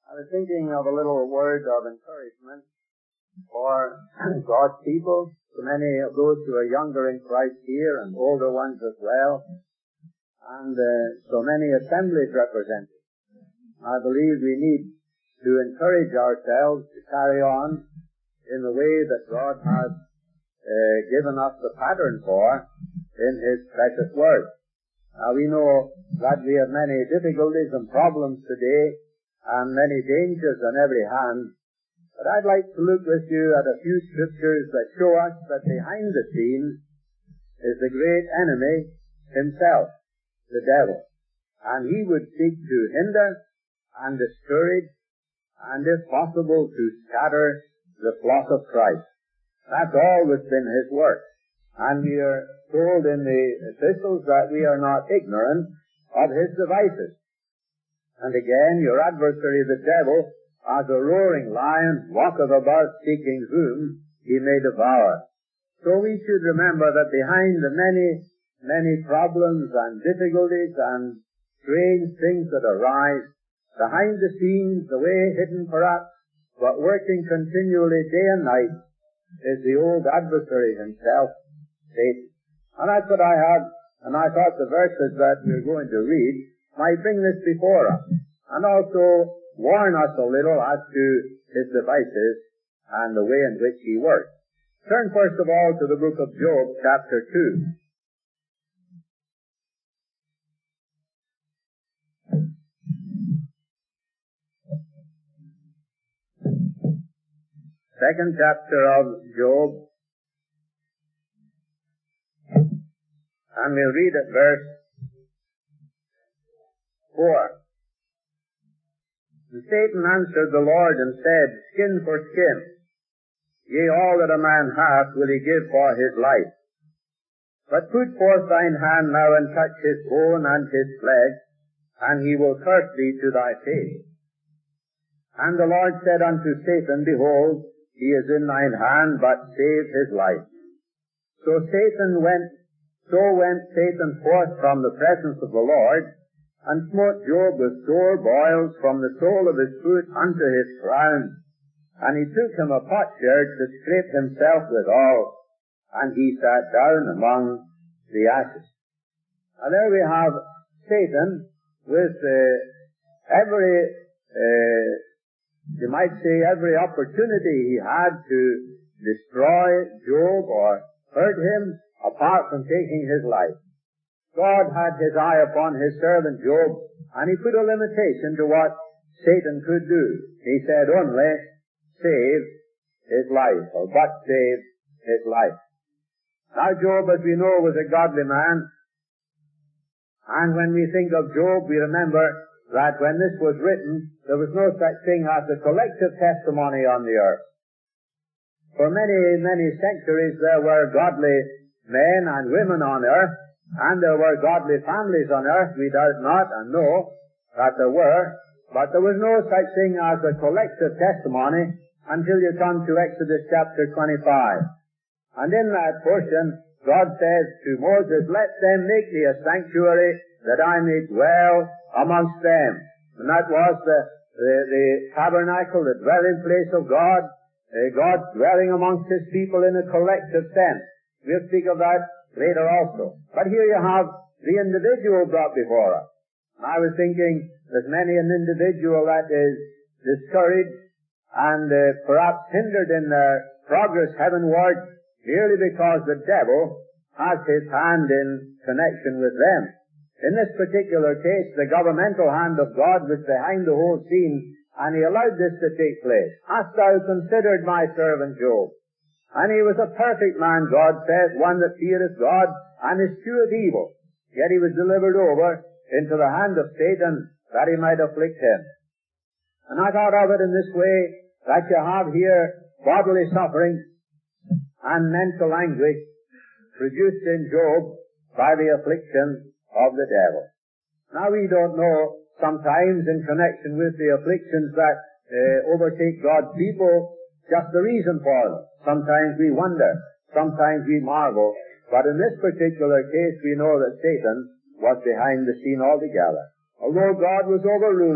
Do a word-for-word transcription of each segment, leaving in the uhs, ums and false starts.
I was thinking of a little word of encouragement for God's people, so many of those who are younger in Christ here and older ones as well, and uh, so many assemblies represented. I believe we need to encourage ourselves to carry on in the way that God has uh, given us the pattern for in His precious Word. Now we know that we have many difficulties and problems today and many dangers on every hand, but I'd like to look with you at a few scriptures that show us that behind the scenes is the great enemy himself, the devil, and he would seek to hinder and discourage and if possible to scatter the flock of Christ. That's always been his work. And we are told in the epistles that we are not ignorant of his devices. And again, your adversary the devil, as a roaring lion, walketh about seeking whom he may devour. So we should remember that behind the many, many problems and difficulties and strange things that arise, behind the scenes, the way hidden perhaps, but working continually day and night, is the old adversary himself, Satan. And that's what I had, and I thought the verses that we're going to read might bring this before us, and also warn us a little as to his devices and the way in which he works. Turn first of all to the book of Job, chapter two. Second chapter of Job, and we'll read at verse four. And Satan answered the Lord and said, Skin for skin, yea, all that a man hath will he give for his life. But put forth thine hand now and touch his bone and his flesh, and he will curse thee to thy face. And the Lord said unto Satan, Behold, he is in thine hand, but save his life. So Satan went, so went Satan forth from the presence of the Lord, and smote Job with sore boils from the sole of his foot unto his crown. And he took him a potsherd to scrape himself withal, and he sat down among the ashes. And there we have Satan with uh, every uh, You might say every opportunity he had to destroy Job or hurt him apart from taking his life. God had his eye upon his servant Job, and he put a limitation to what Satan could do. He said only, save his life, or but save his life. Now Job, as we know, was a godly man, and when we think of Job, we remember that when this was written, there was no such thing as a collective testimony on the earth. For many, many centuries there were godly men and women on earth, and there were godly families on earth, we doubt not and know that there were, but there was no such thing as a collective testimony until you come to Exodus chapter twenty-five. And in that portion, God says to Moses, Let them make thee a sanctuary, that I may dwell amongst them. And that was the, the, the tabernacle, the dwelling place of God, uh, God dwelling amongst His people in a collective sense. We'll speak of that later also. But here you have the individual brought before us. And I was thinking, there's many an individual that is discouraged and uh, perhaps hindered in their progress heavenward merely because the devil has his hand in connection with them. In this particular case, the governmental hand of God was behind the whole scene, and He allowed this to take place. Hast thou considered my servant Job? And he was a perfect man, God says, one that feareth God, and escheweth evil. Yet he was delivered over into the hand of Satan, that he might afflict him. And I thought of it in this way, that you have here bodily suffering and mental anguish produced in Job by the affliction of the devil. Now we don't know sometimes in connection with the afflictions that uh, overtake God's people just the reason for them. Sometimes we wonder, sometimes we marvel, but in this particular case we know that Satan was behind the scene altogether. Although God was overruling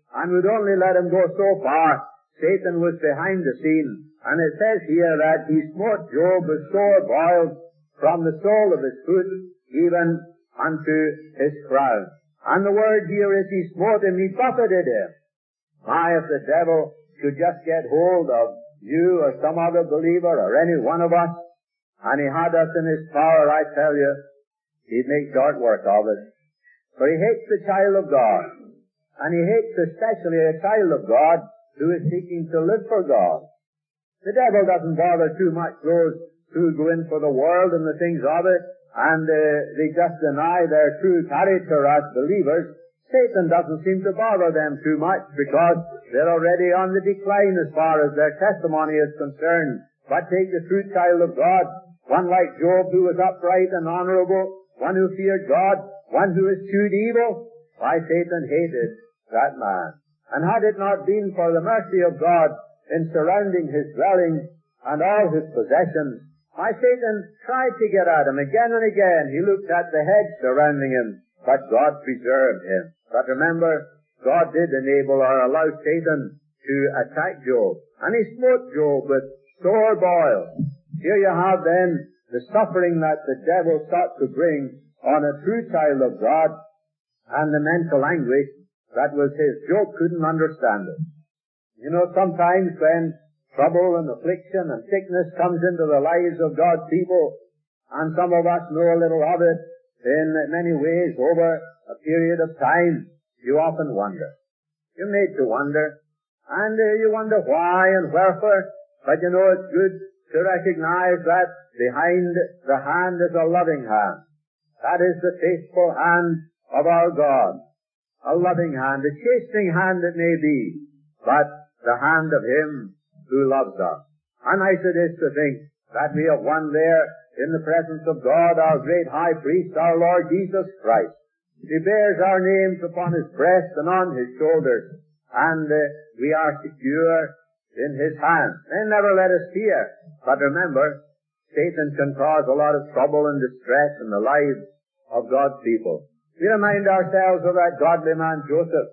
and would only let him go so far. Satan was behind the scene, and it says here that he smote Job with sore boils from the sole of his foot even unto his crown. And the word here is he smote him, he buffeted him. My, if the devil could just get hold of you or some other believer or any one of us, and he had us in his power, I tell you, he'd make short work of it. For he hates the child of God, and he hates especially a child of God who is seeking to live for God. The devil doesn't bother too much those who go in for the world and the things of it, and uh, they just deny their true character as believers. Satan doesn't seem to bother them too much because they're already on the decline as far as their testimony is concerned. But take the true child of God, one like Job who was upright and honorable, one who feared God, one who eschewed evil. Why, Satan hated that man. And had it not been for the mercy of God in surrounding his dwelling and all his possessions, why, Satan tried to get at him again and again. He looked at the hedge surrounding him, but God preserved him. But remember, God did enable or allow Satan to attack Job, and he smote Job with sore boils. Here you have then the suffering that the devil sought to bring on a true child of God, and the mental anguish that was his. Job couldn't understand it. You know, sometimes when trouble and affliction and sickness comes into the lives of God's people, and some of us know a little of it in many ways over a period of time, you often wonder. You're made to wonder, and uh, you wonder why and wherefore, but you know it's good to recognize that behind the hand is a loving hand. That is the faithful hand of our God. A loving hand, a chastening hand it may be, but the hand of Him who loves us. How nice it is to think that we have one there in the presence of God, our great high priest, our Lord Jesus Christ. He bears our names upon His breast and on His shoulders, and uh, we are secure in His hand. They never let us fear. But remember, Satan can cause a lot of trouble and distress in the lives of God's people. We remind ourselves of that godly man Joseph.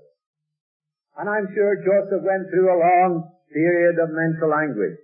And I'm sure Joseph went through a long period of mental anguish.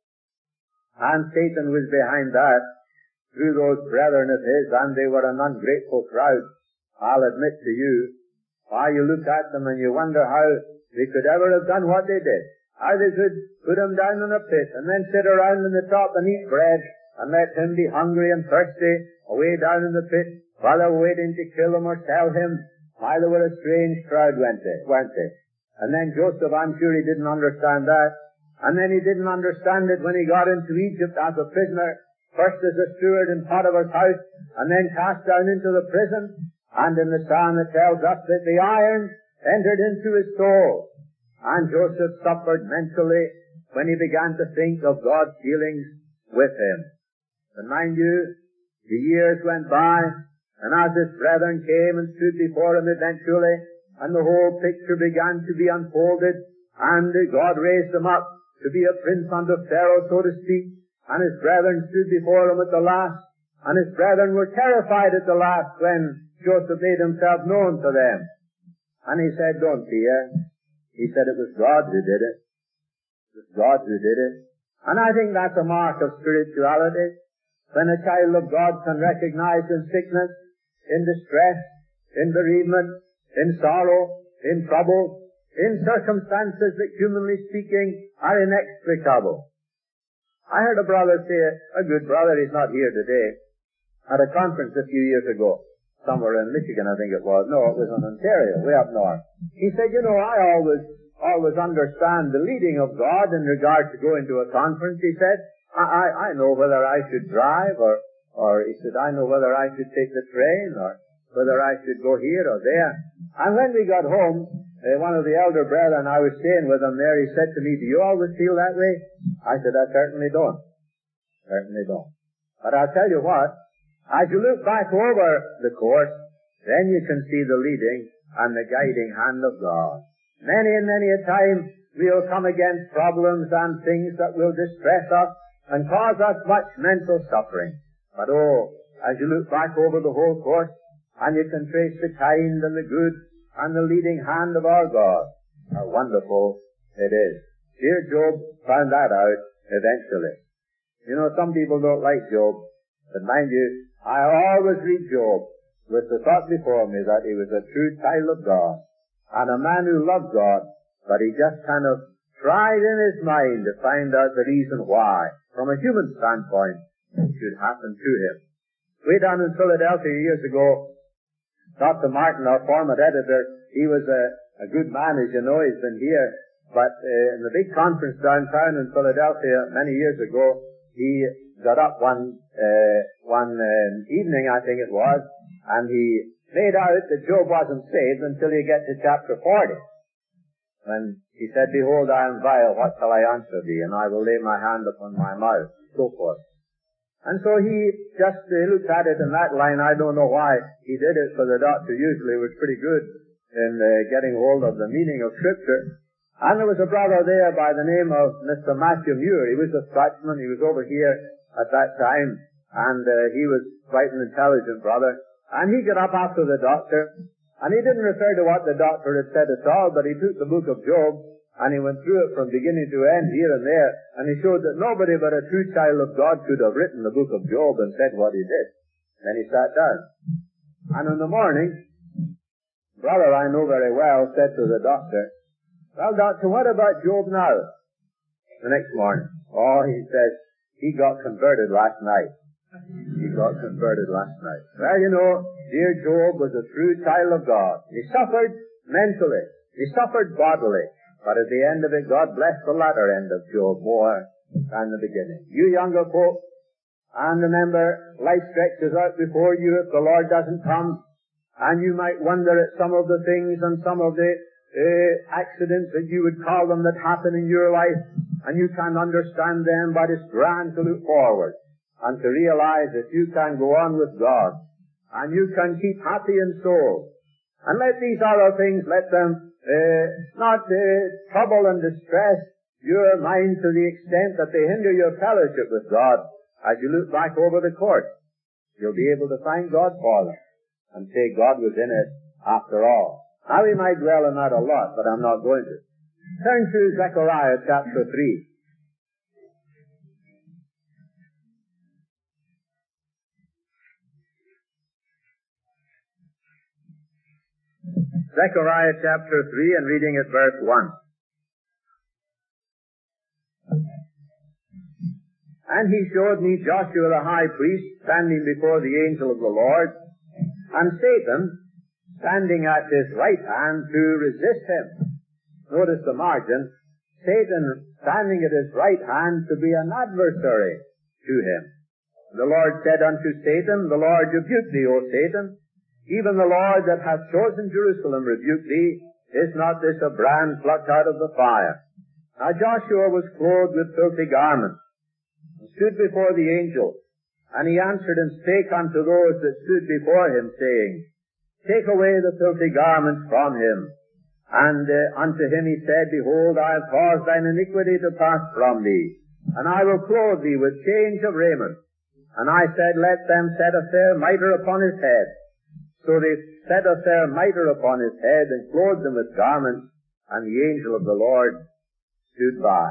And Satan was behind that through those brethren of his, and they were an ungrateful crowd. I'll admit to you, why you look at them and you wonder how they could ever have done what they did. How they could put him down in a pit and then sit around in the top and eat bread and let him be hungry and thirsty away down in the pit while they were waiting to kill him or sell him. Why, they were a strange crowd, weren't they? weren't they? And then Joseph, I'm sure he didn't understand that. And then he didn't understand it when he got into Egypt as a prisoner, first as a steward in Potiphar's house, and then cast down into the prison. And in the psalm it tells us that the iron entered into his soul. And Joseph suffered mentally when he began to think of God's dealings with him. And mind you, the years went by, and as his brethren came and stood before him eventually, and the whole picture began to be unfolded, and God raised him up to be a prince under Pharaoh, so to speak, and his brethren stood before him at the last, and his brethren were terrified at the last when Joseph made himself known to them. And he said, don't fear. He said it was God who did it. It was God who did it. And I think that's a mark of spirituality. When a child of God can recognize in sickness, in distress, in bereavement, in sorrow, in trouble, in circumstances that humanly speaking are inexplicable. I heard a brother say, a good brother, he's not here today, at a conference a few years ago. Somewhere in Michigan, I think it was. No, it was in Ontario, way up north. He said, you know, I always, always understand the leading of God in regard to going to a conference. He said, I, I, I know whether I should drive or, or he said, I know whether I should take the train or whether I should go here or there. And when we got home, uh, one of the elder brethren, I was staying with him there, he said to me, do you always feel that way? I said, I certainly don't. Certainly don't. But I'll tell you what, as you look back over the course, then you can see the leading and the guiding hand of God. Many and many a time we'll come against problems and things that will distress us and cause us much mental suffering. But oh, as you look back over the whole course, and you can trace the kind and the good and the leading hand of our God, How wonderful it is. Dear Job found that out eventually. You know, some people don't like Job, but mind you, I always read Job with the thought before me that he was a true child of God, and a man who loved God, but he just kind of tried in his mind to find out the reason why, from a human standpoint, it should happen to him. Way down in Philadelphia years ago, Doctor Martin, our former editor, he was a, a good man, as you know, he's been here, but uh, in the big conference downtown in Philadelphia many years ago, he got up one uh, one uh, evening, I think it was, and he made out that Job wasn't saved until you get to chapter forty. When he said, "Behold, I am vile, what shall I answer thee? And I will lay my hand upon my mouth," so forth. And so he just uh, looked at it in that line. I don't know why he did it, for the doctor usually was pretty good in uh, getting hold of the meaning of Scripture. And there was a brother there by the name of Mister Matthew Muir. He was a Scotchman. He was over here at that time, and uh, he was quite an intelligent brother. And he got up after the doctor, and he didn't refer to what the doctor had said at all, but he took the book of Job, and he went through it from beginning to end, here and there, and he showed that nobody but a true child of God could have written the book of Job and said what he did. Then he sat down. And in the morning, brother I know very well said to the doctor, "Well, doctor, what about Job now?" The next morning. "Oh," he says, "he got converted last night." He got converted last night. Well, you know, dear Job was a true child of God. He suffered mentally. He suffered bodily. But at the end of it, God blessed the latter end of Job more than the beginning. You younger folk, and remember, life stretches out before you if the Lord doesn't come. And you might wonder at some of the things and some of the Uh, accidents, that you would call them, that happen in your life, and you can understand them, but it's grand to look forward and to realize that you can go on with God, and you can keep happy in soul. And let these other things, let them uh, not uh, trouble and distress your mind to the extent that they hinder your fellowship with God. As you look back over the course, you'll be able to thank God for them and say God was in it after all. Now, we might dwell on that a lot, but I'm not going to. Turn to Zechariah chapter three. Zechariah chapter three, and reading at verse one. "And he showed me Joshua the high priest standing before the angel of the Lord, and Satan standing at his right hand to resist him." Notice the margin. Satan standing at his right hand to be an adversary to him. "The Lord said unto Satan, The Lord rebuke thee, O Satan. Even the Lord that hath chosen Jerusalem rebuke thee. Is not this a brand plucked out of the fire?" Now Joshua was clothed with filthy garments, and stood before the angel. And he answered and spake unto those that stood before him, saying, "Take away the filthy garments from him." And uh, unto him he said, "Behold, I have caused thine iniquity to pass from thee, and I will clothe thee with change of raiment." And I said, "Let them set a fair mitre upon his head." So they set a fair mitre upon his head, and clothed him with garments, and the angel of the Lord stood by.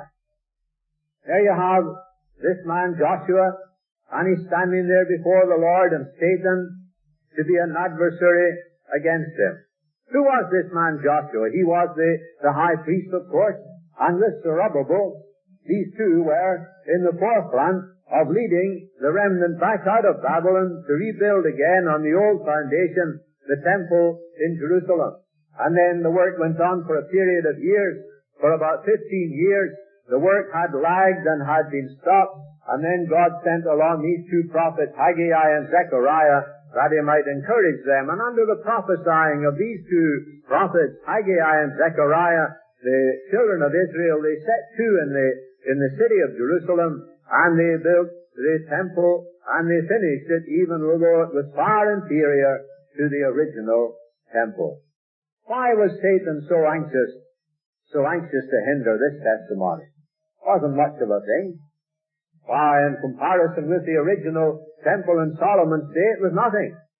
There you have this man Joshua, and he's standing there before the Lord, and Satan to be an adversary against him. Who was this man Joshua? He was the, the high priest, of course, and this Zerubbabel. These two were in the forefront of leading the remnant back out of Babylon to rebuild again on the old foundation the temple in Jerusalem. And then the work went on for a period of years. For about fifteen years, the work had lagged and had been stopped, and then God sent along these two prophets, Haggai and Zechariah, that he might encourage them. And under the prophesying of these two prophets, Haggai and Zechariah, the children of Israel, they set to in the, in the city of Jerusalem, and they built the temple, and they finished it, even though it was far inferior to the original temple. Why was Satan so anxious, so anxious to hinder this testimony? Wasn't much of a thing. Why, in comparison with the original temple in Solomon's day, it was nothing.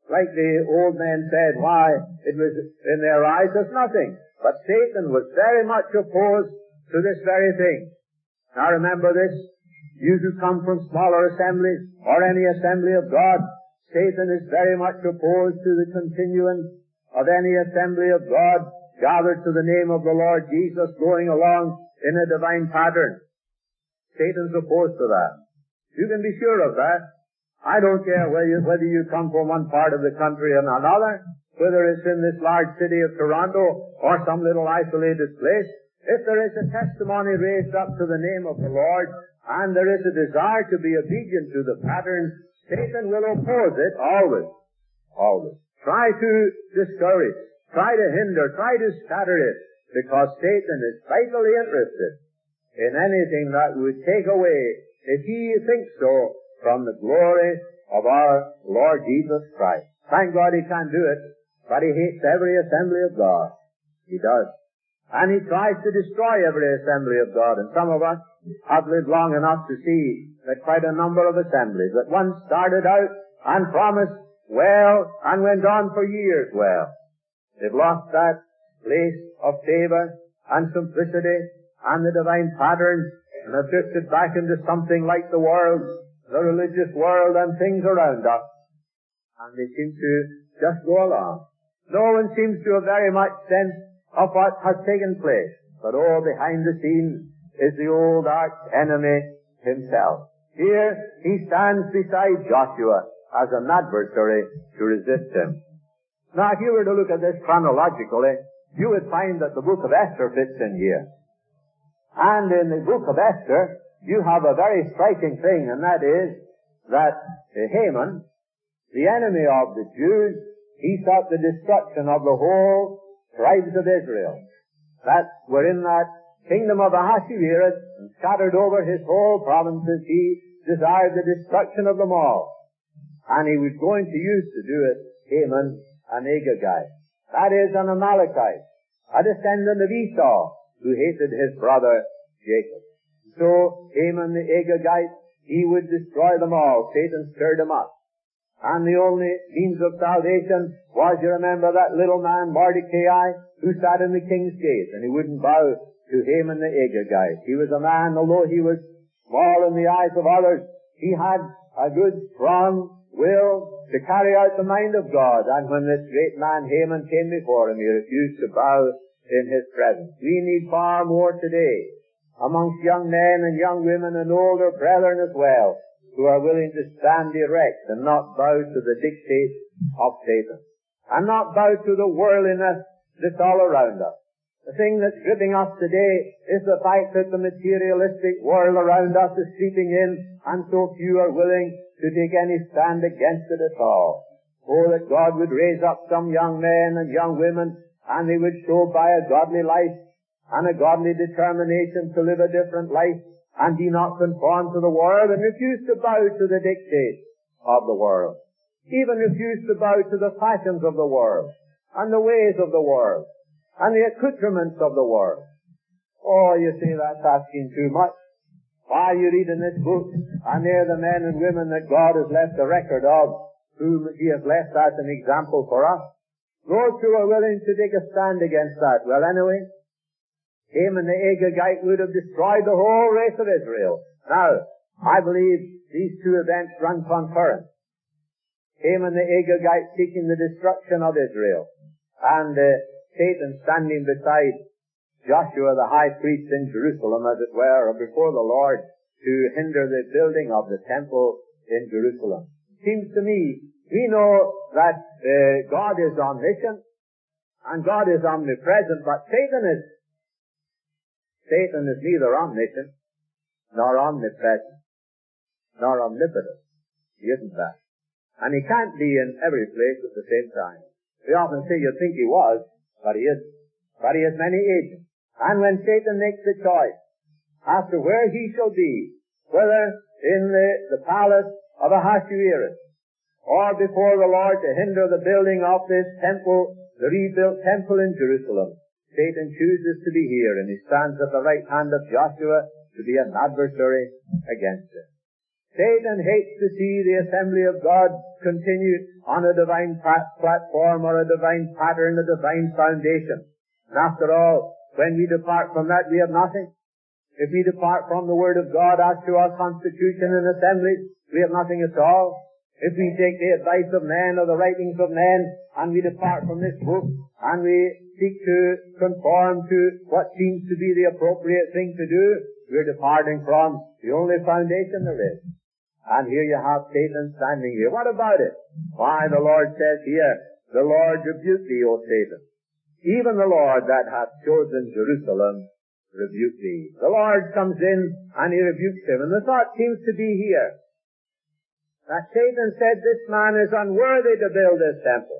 Like the old men said, why, it was in their eyes as nothing. But Satan was very much opposed to this very thing. Now remember this, you who come from smaller assemblies, or any assembly of God, Satan is very much opposed to the continuance of any assembly of God gathered to the name of the Lord Jesus, going along in a divine pattern. Satan's opposed to that. You can be sure of that. I don't care whether you, whether you come from one part of the country or another, whether it's in this large city of Toronto or some little isolated place. If there is a testimony raised up to the name of the Lord, and there is a desire to be obedient to the pattern, Satan will oppose it always. Always. Try to discourage, try to hinder, try to scatter it, because Satan is vitally interested in anything that would take away, if he thinks so, from the glory of our Lord Jesus Christ. Thank God he can't do it, but he hates every assembly of God. He does. And he tries to destroy every assembly of God. And some of us have lived long enough to see that quite a number of assemblies that once started out and promised well and went on for years well. They've lost that place of favor and simplicity and the divine pattern, and have drifted back into something like the world, the religious world and things around us. And they seem to just go along. No one seems to have very much sense of what has taken place. But oh, behind the scenes is the old arch enemy himself. Here he stands beside Joshua as an adversary to resist him. Now, if you were to look at this chronologically, you would find that the book of Esther fits in here. And in the book of Esther, you have a very striking thing, and that is that Haman, the enemy of the Jews, he sought the destruction of the whole tribes of Israel that were in that kingdom of Ahasuerus and scattered over his whole provinces. He desired the destruction of them all. And he was going to use to do it Haman, an Agagite. That is, an Amalekite, a descendant of Esau, who hated his brother Jacob. So Haman the Agagite, he would destroy them all. Satan stirred him up. And the only means of salvation was, you remember that little man Mordecai, who sat in the king's gate, and he wouldn't bow to Haman the Agagite. He was a man, although he was small in the eyes of others, he had a good, strong will to carry out the mind of God. And when this great man Haman came before him, he refused to bow in his presence. We need far more today, amongst young men and young women and older brethren as well, who are willing to stand erect and not bow to the dictates of Satan, and not bow to the worldliness that's all around us. The thing that's gripping us today is the fact that the materialistic world around us is creeping in, and so few are willing to take any stand against it at all. Oh, that God would raise up some young men and young women, and they would show by a godly life and a godly determination to live a different life, and be not conformed to the world, and refuse to bow to the dictates of the world. Even refuse to bow to the fashions of the world, and the ways of the world, and the accoutrements of the world. Oh, you see, that's asking too much. While you read in this book, and there the men and women that God has left a record of, whom He has left as an example for us, those who are willing to take a stand against that. Well, anyway, Haman the Agagite would have destroyed the whole race of Israel. Now, I believe these two events run concurrent. Haman the Agagite seeking the destruction of Israel, and uh, Satan standing beside Joshua the high priest in Jerusalem, as it were, or before the Lord, to hinder the building of the temple in Jerusalem. Seems to me, we know that uh, God is omniscient, and God is omnipresent, but Satan is Satan is neither omniscient, nor omnipresent, nor omnipotent. He isn't that. And he can't be in every place at the same time. We often say you think he was, but he isn't. But he has many agents. And when Satan makes the choice as to where he shall be, whether in the, the palace of Ahasuerus, or before the Lord to hinder the building of this temple, the rebuilt temple in Jerusalem, Satan chooses to be here, and he stands at the right hand of Joshua to be an adversary against him. Satan hates to see the assembly of God continue on a divine platform or a divine pattern, a divine foundation. And after all, when we depart from that, we have nothing. If we depart from the Word of God as to our constitution and assembly, we have nothing at all. If we take the advice of men or the writings of men, and we depart from this book, and we seek to conform to what seems to be the appropriate thing to do, we're departing from the only foundation there is. And here you have Satan standing here. What about it? Why, the Lord says here, the Lord rebuke thee, O Satan. Even the Lord that hath chosen Jerusalem rebuke thee. The Lord comes in and he rebukes him. And the thought seems to be here that Satan said, this man is unworthy to build this temple.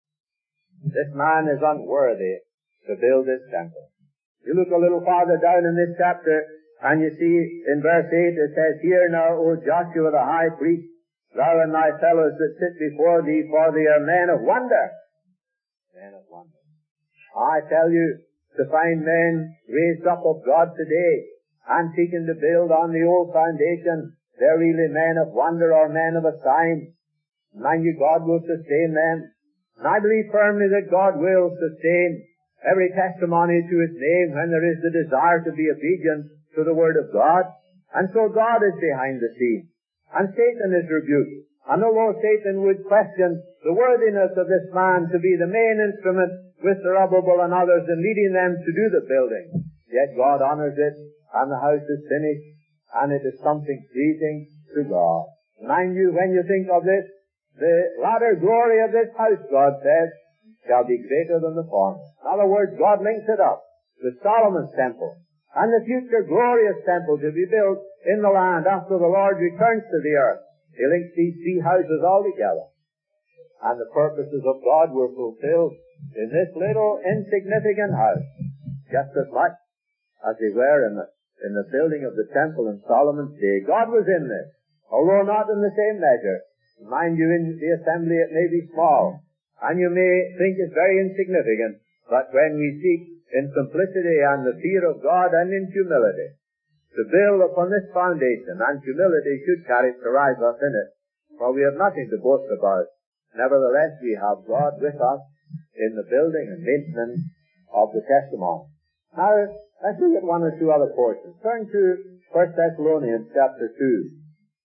This man is unworthy to build this temple. You look a little farther down in this chapter, and you see in verse eight it says, Hear now, O Joshua the high priest, thou and thy fellows that sit before thee, for they are men of wonder. Men of wonder. I tell you, to find men raised up of God today, and seeking to build on the old foundation, they're really men of wonder or men of a sign. Mind you, God will sustain them. And I believe firmly that God will sustain every testimony to His name when there is the desire to be obedient to the Word of God. And so God is behind the scene. And Satan is rebuked. And although Satan would question the worthiness of this man to be the main instrument with Zerubbabel and others in leading them to do the building, yet God honors it, and the house is finished, and it is something pleasing to God. Mind you, when you think of this, the latter glory of this house, God says, shall be greater than the former. In other words, God links it up with Solomon's temple and the future glorious temple to be built in the land after the Lord returns to the earth. He links these three houses all together. And the purposes of God were fulfilled in this little insignificant house just as much as they were in the, in the building of the temple in Solomon's day. God was in this, although not in the same measure. Mind you, in the assembly it may be small, and you may think it's very insignificant, but when we seek in simplicity and the fear of God and in humility to build upon this foundation, and humility should characterize us in it, for we have nothing to boast about. Nevertheless, we have God with us in the building and maintenance of the testimony. Now, let's look at one or two other portions. Turn to First Thessalonians chapter two.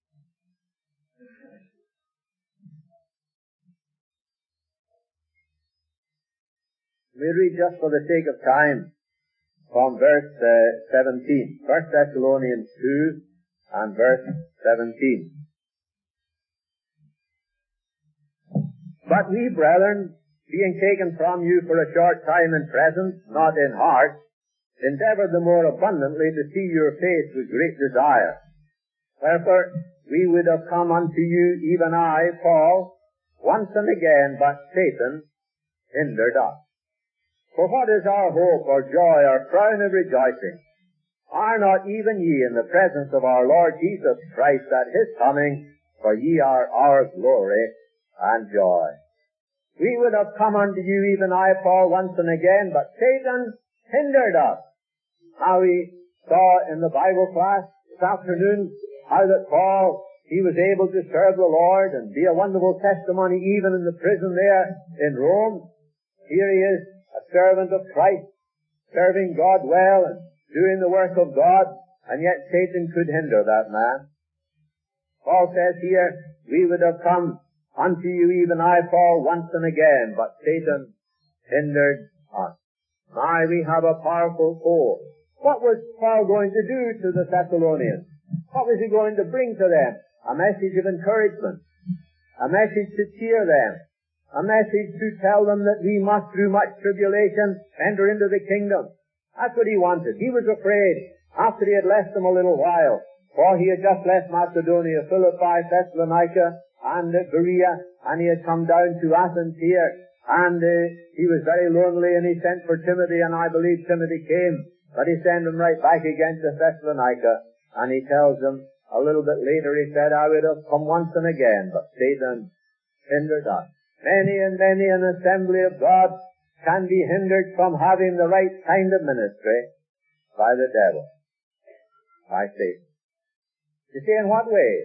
We read just for the sake of time from verse uh, seventeen. First Thessalonians two and verse seventeen. But we, brethren, being taken from you for a short time in presence, not in heart, endeavor the more abundantly to see your face with great desire. Wherefore we would have come unto you, even I, Paul, once and again, but Satan hindered us. For what is our hope, or joy, or crown of rejoicing? Are not even ye in the presence of our Lord Jesus Christ at His coming? For ye are our glory and joy. We would have come unto you, even I, Paul, once and again, but Satan hindered us. Now we saw in the Bible class this afternoon how that Paul, he was able to serve the Lord and be a wonderful testimony even in the prison there in Rome. Here he is, a servant of Christ, serving God well and doing the work of God, and yet Satan could hinder that man. Paul says here, we would have come unto you, even I, Paul, once and again, but Satan hindered us. My, we have a powerful foe. What was Paul going to do to the Thessalonians? What was he going to bring to them? A message of encouragement, a message to cheer them, a message to tell them that we must, through much tribulation, enter into the kingdom. That's what he wanted. He was afraid after he had left them a little while, for he had just left Macedonia, Philippi, Thessalonica, and uh, Berea, and he had come down to Athens here, and uh, he was very lonely, and he sent for Timothy, and I believe Timothy came, but he sent him right back again to Thessalonica, and he tells them a little bit later, he said, I would have come once and again, but Satan hindered us. Many and many an assembly of God can be hindered from having the right kind of ministry by the devil, by Satan. You see, in what way?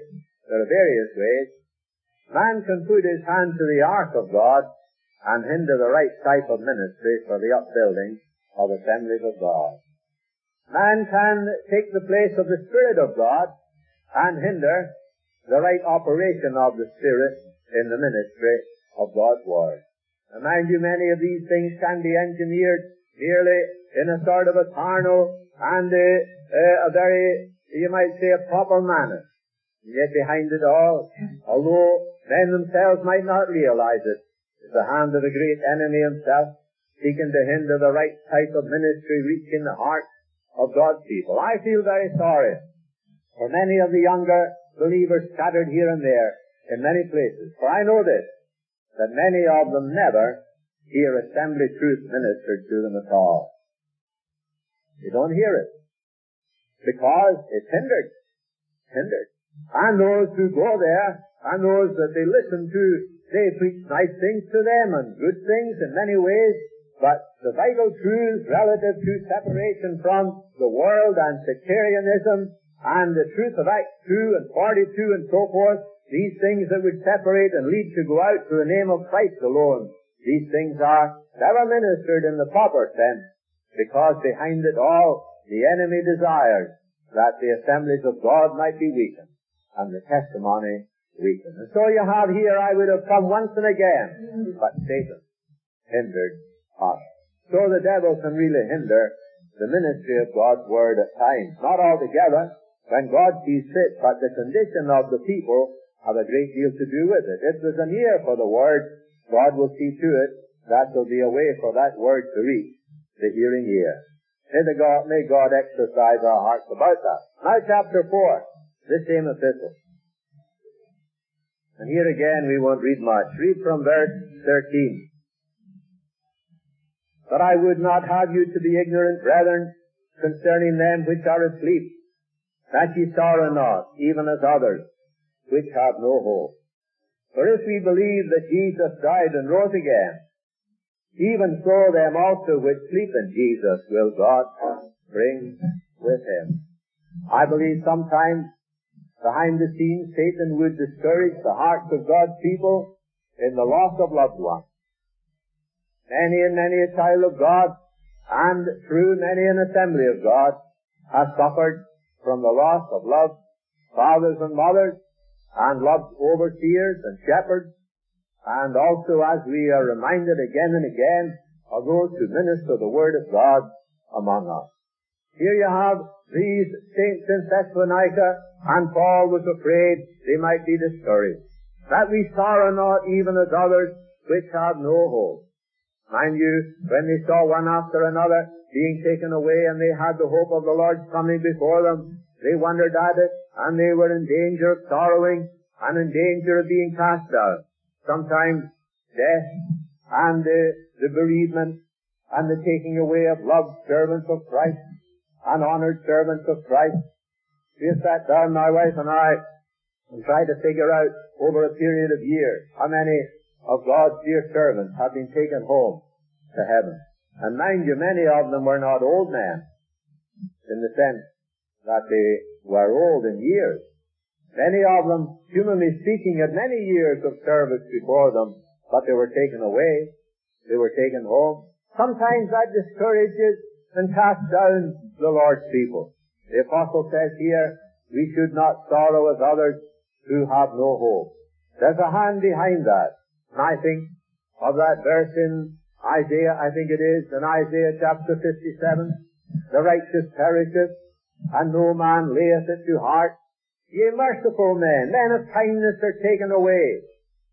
There are various ways. Man can put his hand to the ark of God and hinder the right type of ministry for the upbuilding of assemblies of God. Man can take the place of the Spirit of God and hinder the right operation of the Spirit in the ministry of God's Word. And mind you, many of these things can be engineered merely in a sort of a carnal and a, a, a very, you might say, a proper manner. And yet behind it all, although men themselves might not realize it, is the hand of the great enemy himself seeking to hinder the right type of ministry reaching the heart of God's people. I feel very sorry for many of the younger believers scattered here and there in many places. For I know this, that many of them never hear assembly truth ministered to them at all. They don't hear it because it's hindered. Hindered. And those who go there, and those that they listen to, they preach nice things to them and good things in many ways, but the vital truths relative to separation from the world and sectarianism and the truth of Acts two and forty-two and so forth, these things that would separate and lead to go out to the name of Christ alone, these things are never ministered in the proper sense, because behind it all the enemy desires that the assemblies of God might be weakened and the testimony weakened. And so you have here, I would have come once and again, but Satan hindered us. So the devil can really hinder the ministry of God's Word at times. Not altogether, when God sees fit, but the condition of the people have a great deal to do with it. If there's an ear for the Word, God will see to it that there will be a way for that Word to reach the hearing ear. May, the God, may God exercise our hearts about that. Now chapter four, this same epistle. And here again we won't read much. Read from verse thirteen. But I would not have you to be ignorant, brethren, concerning them which are asleep, that ye sorrow not, even as others, which have no hope. For if we believe that Jesus died and rose again, even so them also which sleep in Jesus will God bring with him. I believe sometimes behind the scenes Satan would discourage the hearts of God's people in the loss of loved ones. Many and many a child of God, and through many an assembly of God, has suffered from the loss of loved fathers and mothers, and loved overseers and shepherds, and also, as we are reminded again and again, of those who minister the Word of God among us. Here you have these saints in Thessalonica, and Paul was afraid they might be discouraged, that we sorrow not even as others which have no hope. Mind you, when they saw one after another being taken away, and they had the hope of the Lord's coming before them, they wondered at it, and they were in danger of sorrowing, and in danger of being cast out. Sometimes death, and the, the bereavement, and the taking away of loved servants of Christ, and honored servants of Christ. We have sat down, my wife and I, and tried to figure out over a period of years how many of God's dear servants have been taken home to heaven. And mind you, many of them were not old men, in the sense that they were old in years. Many of them, humanly speaking, had many years of service before them, but they were taken away. They were taken home. Sometimes that discourages and casts down the Lord's people. The apostle says here, we should not sorrow as others who have no hope. There's a hand behind that. And I think of that verse in Isaiah, I think it is, in Isaiah chapter fifty-seven, the righteous perisheth, and no man layeth it to heart. Ye merciful men, men of kindness are taken away,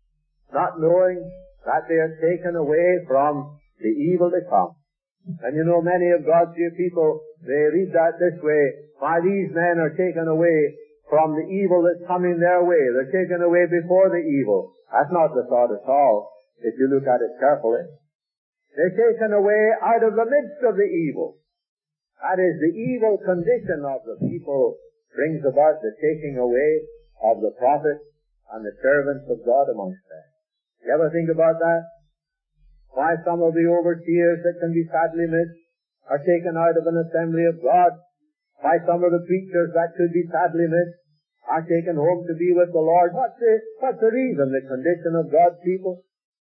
not knowing that they are taken away from the evil to come. And you know, many of God's dear people, they read that this way, why these men are taken away from the evil that's coming their way. They're taken away before the evil. That's not the thought at all, if you look at it carefully. They're taken away out of the midst of the evil. That is, the evil condition of the people brings about the taking away of the prophets and the servants of God amongst them. You ever think about that? Why some of the overseers that can be sadly missed are taken out of an assembly of God? Why some of the preachers that could be sadly missed are taken home to be with the Lord. What's the, what's the reason? The condition of God's people?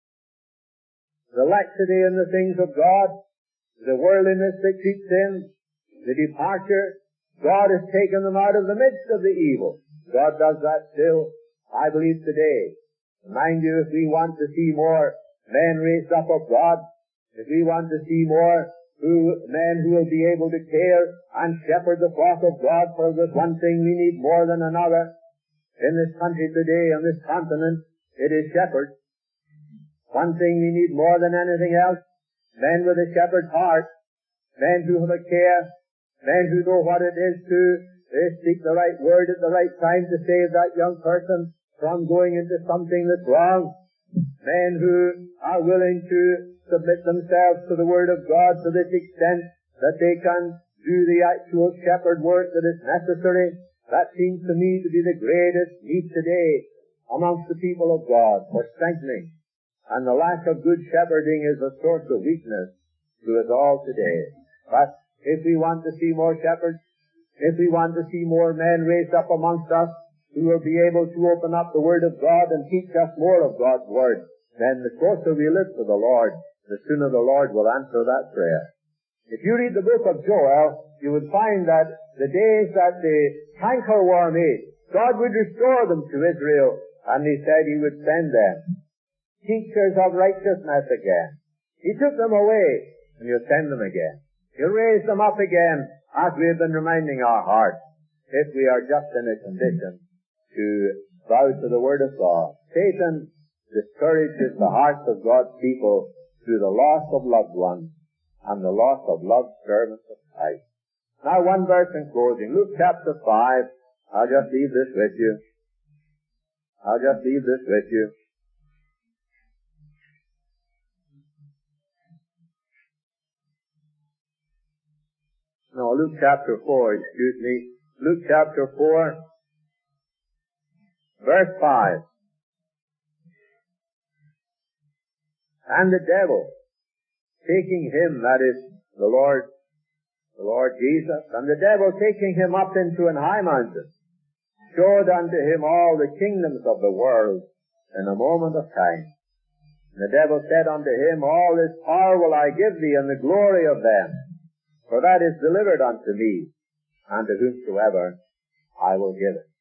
The laxity in the things of God, the worldliness that creeps in, the departure. God has taken them out of the midst of the evil. God does that still, I believe, today. Mind you, if we want to see more men raised up of God, if we want to see more who, men who will be able to care and shepherd the flock of God, for there's one thing we need more than another in this country today, on this continent, it is shepherds. One thing we need more than anything else, men with a shepherd's heart, men who have a care, men who know what it is to uh, speak the right word at the right time to save that young person from going into something that's wrong, men who are willing to submit themselves to the Word of God to this extent that they can do the actual shepherd work that is necessary. That seems to me to be the greatest need today amongst the people of God for strengthening. And the lack of good shepherding is a source of weakness to us all today. But if we want to see more shepherds, if we want to see more men raised up amongst us who will be able to open up the Word of God and teach us more of God's Word, then the closer we live to the Lord, the sooner the Lord will answer that prayer. If you read the book of Joel, you would find that the days that the cankerworm ate, God would restore them to Israel, and He said He would send them teachers of righteousness again. He took them away, and He'll send them again. He'll raise them up again, as we have been reminding our hearts, if we are just in a condition to bow to the Word of God. Satan discourages the hearts of God's people through the loss of loved ones and the loss of loved servants of Christ. Now one verse in closing, Luke chapter five. I'll just leave this with you. I'll just leave this with you. No, Luke chapter four, excuse me. Luke chapter four, verse five. And the devil, taking him, that is, the Lord, the Lord Jesus, and the devil taking him up into an high mountain, showed unto him all the kingdoms of the world in a moment of time. And the devil said unto him, All this power will I give thee, and the glory of them, for that is delivered unto me, and to whomsoever I will give it.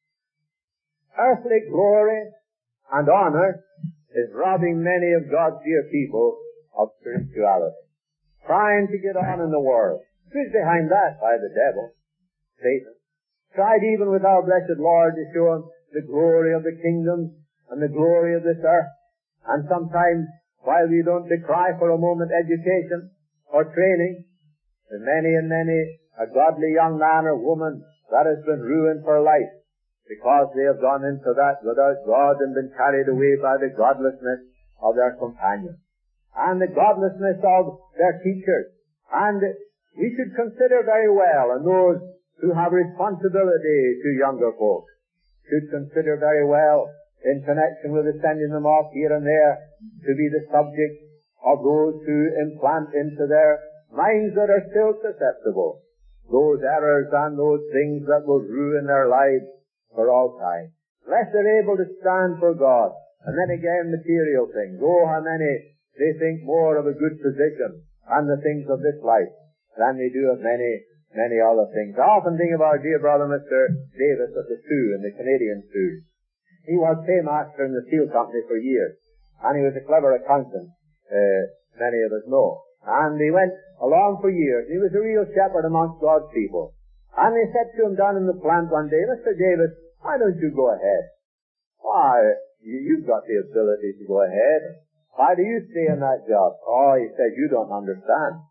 Earthly glory and honor is robbing many of God's dear people of spirituality. Trying to get on in the world. Who's behind that? By the devil. Satan. Tried even with our blessed Lord to show him the glory of the kingdom and the glory of this earth. And sometimes, while we don't decry for a moment education or training, and many and many a godly young man or woman that has been ruined for life because they have gone into that without God and been carried away by the godlessness of their companions and the godlessness of their teachers. And we should consider very well, and those who have responsibility to younger folks should consider very well in connection with the sending them off here and there to be the subject of those who implant into their minds that are still susceptible those errors and those things that will ruin their lives for all time, lest they're able to stand for God. And then again, material things. Oh, how many they think more of a good position and the things of this life than they do of many, many other things. I often think of our dear brother Mister Davis at the Sioux, in the Canadian Sioux. He was paymaster in the steel company for years, and he was a clever accountant, uh, many of us know. And he went along for years. He was a real shepherd amongst God's people. And they said to him down in the plant one day, Mister Davis, why don't you go ahead? Why, you, you've got the ability to go ahead. Why do you stay in that job? Oh, he said, you don't understand.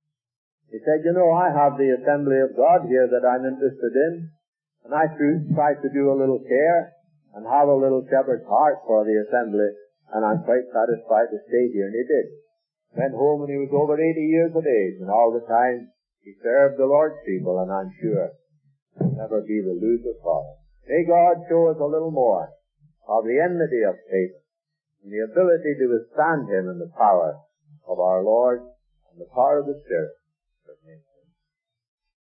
He said, you know, I have the assembly of God here that I'm interested in, and I try to do a little care and have a little shepherd's heart for the assembly, and I'm quite satisfied to stay here. And he did. Went home when he was over eighty years of age, and all the time he served the Lord's people, and I'm sure he'll never be the loser for it. May God show us a little more of the enmity of Satan and the ability to withstand him in the power of our Lord and the power of the Spirit.